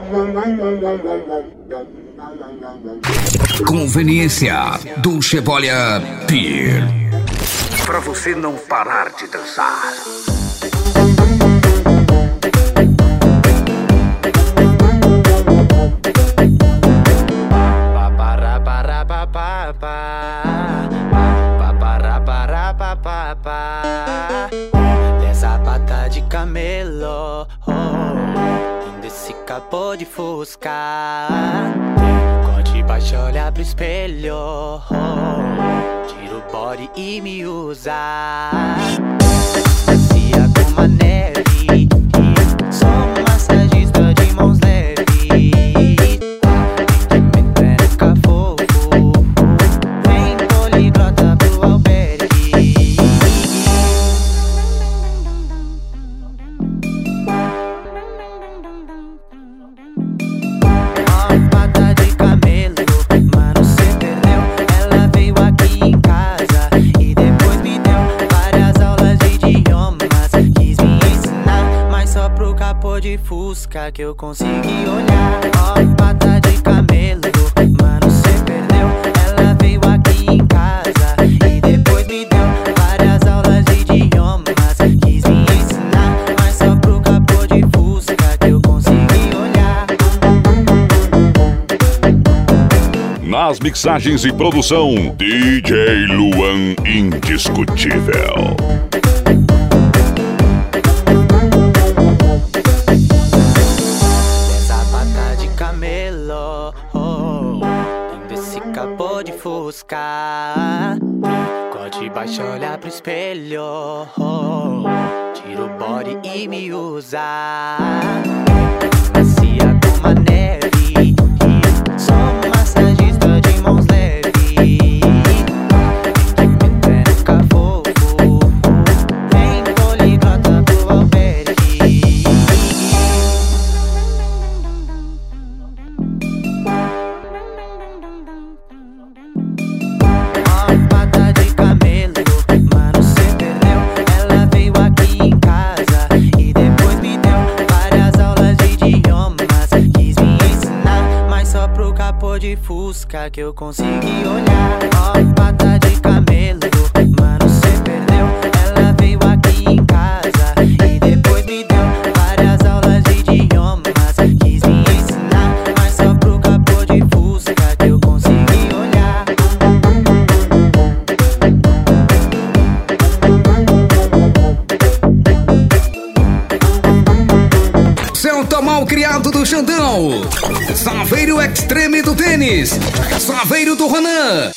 Conveniência do Chebolia Beer. Pra você não parar de dançar. Dessa pata de camelo, desse capô de fusca, corte baixo, olha pro espelho, tira o body e me usa. Macia como a neve, sou massagista de mãos leves. De fusca que eu consegui olhar. Ó, pata de camelo, mano, cê perdeu. Ela veio aqui em casa e depois me deu várias aulas de idiomas. Quis me ensinar, mas só pro capô de fusca que eu consegui olhar. Nas mixagens e produção, DJ Luan Indiscutível. Capô de fusca, corte baixo, olha pro espelho, tira o body e me usa. Macia como a neve, sou massagista de mãos leves. Vem metendo cafofo, vem poliglota pro albergue. De fusca que eu consegui olhar. Ó, pata de camelo, mano, cê perdeu. Ela veio aqui em casa e depois me deu várias aulas de idiomas. Quis me ensinar, mas só pro capô de fusca que eu consegui olhar. Celta mal criado do Xandão, Saveiro Extreme do tênis, Saveiro do Ronan,